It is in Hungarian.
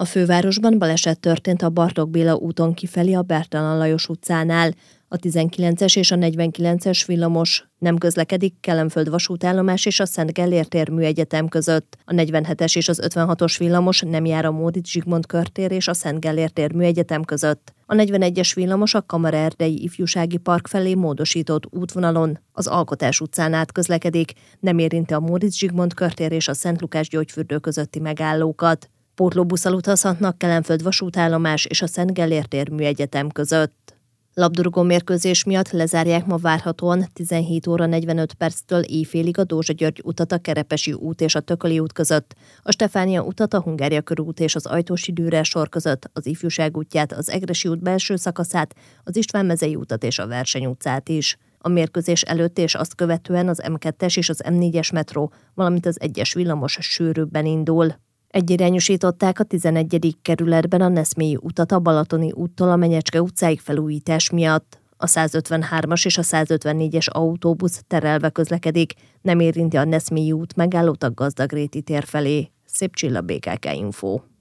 A fővárosban baleset történt a Bartók Béla úton kifelé a Bertalan Lajos utcánál. A 19-es és a 49-es villamos nem közlekedik Kelenföld vasútállomás és a Szent Gellért tér Műegyetem között. A 47-es és az 56-os villamos nem jár a Móricz Zsigmond körtér és a Szent Gellért tér Műegyetem között. A 41-es villamos a Kamara-erdei ifjúsági park felé módosított útvonalon, az Alkotás utcán át közlekedik, nem érinti a Móricz Zsigmond körtér és a Szent Lukács gyógyfürdő közötti megállókat. Pótlóbusszal utazhatnak Kelenföld vasútállomás és a Szent Gellért tér Műegyetem között. Labdarúgó mérkőzés miatt lezárják ma várhatóan 17 óra 45 perctől éjfélig a Dózsa György utat a Kerepesi út és a Tököli út között, a Stefánia utat a Hungária körút és az Ajtósi Dürer sor között, az Ifjúság útját, az Egressy út belső szakaszát, az István mezei utat és a Verseny utcát is. A mérkőzés előtt és azt követően az M2-es és az M4-es metró, valamint az 1-es villamos sűrűbben indul. Egyirányosították a 11. kerületben a Neszmélyi utat a Balatoni úttól a Menyecske utcáig felújítás miatt. A 153-as és a 154-es autóbusz terelve közlekedik, nem érinti a Neszmélyi út megállót a Gazdagréti tér felé. Szép Csilla, BKK Info.